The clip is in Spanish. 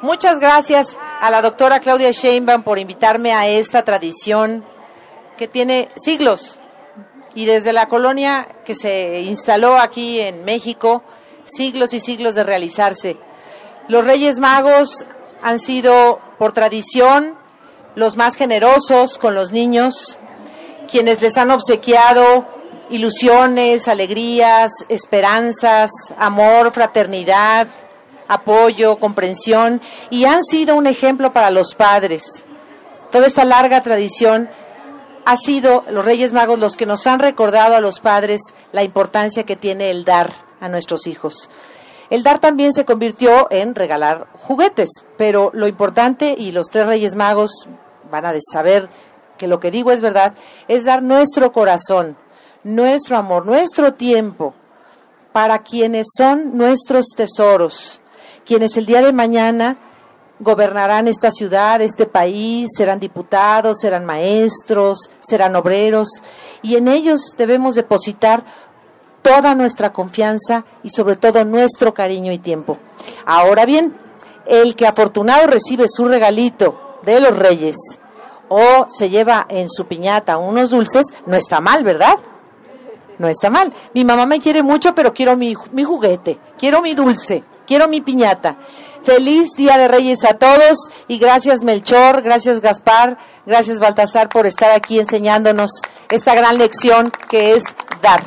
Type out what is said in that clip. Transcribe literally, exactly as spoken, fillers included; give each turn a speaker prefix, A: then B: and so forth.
A: Muchas gracias a la doctora Claudia Sheinbaum por invitarme a esta tradición que tiene siglos y desde la colonia que se instaló aquí en México, siglos y siglos de realizarse. Los Reyes Magos han sido, por tradición, los más generosos con los niños, quienes les han obsequiado ilusiones, alegrías, esperanzas, amor, fraternidad, apoyo, comprensión, y han sido un ejemplo para los padres. Toda esta larga tradición ha sido los Reyes Magos los que nos han recordado a los padres la importancia que tiene el dar a nuestros hijos. El dar también se convirtió en regalar juguetes, pero lo importante, y los tres Reyes Magos van a saber que lo que digo es verdad, es dar nuestro corazón, nuestro amor, nuestro tiempo para quienes son nuestros tesoros, quienes el día de mañana gobernarán esta ciudad, este país, serán diputados, serán maestros, serán obreros, y en ellos debemos depositar toda nuestra confianza y sobre todo nuestro cariño y tiempo. Ahora bien, el que afortunado recibe su regalito de los Reyes o se lleva en su piñata unos dulces, no está mal, ¿verdad? No está mal. Mi mamá me quiere mucho, pero quiero mi, mi juguete, quiero mi dulce, quiero mi piñata. Feliz Día de Reyes a todos y gracias Melchor, gracias Gaspar, gracias Baltasar por estar aquí enseñándonos esta gran lección que es dar.